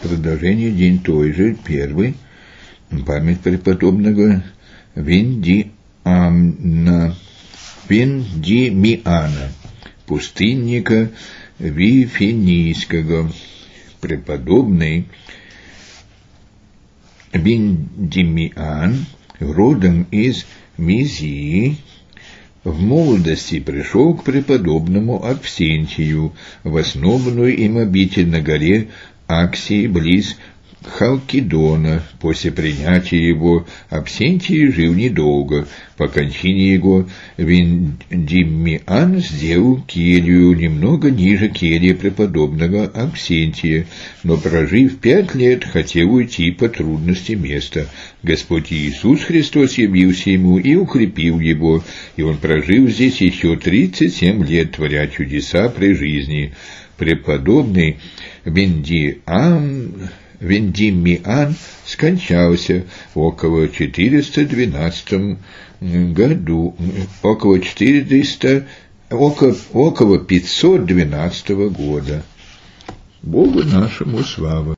продолжение, день той же, первый, память преподобного Виндимиана, пустынника Вифинийского. Преподобный Виндимиан, родом из Мизии, в молодости пришел к преподобному Авксентию в основанную им обитель на горе Аксии близ Халкидона. После принятия его Авксентий жил недолго. По кончине его Виндимиан сделал келью немного ниже кельи преподобного Авксентия, но, прожив 5 лет, хотел уйти по трудности места. Господь Иисус Христос явился ему и укрепил его, и он прожил здесь еще 37 лет, творя чудеса при жизни. Преподобный Виндимиан скончался около 512 года. Богу нашему слава.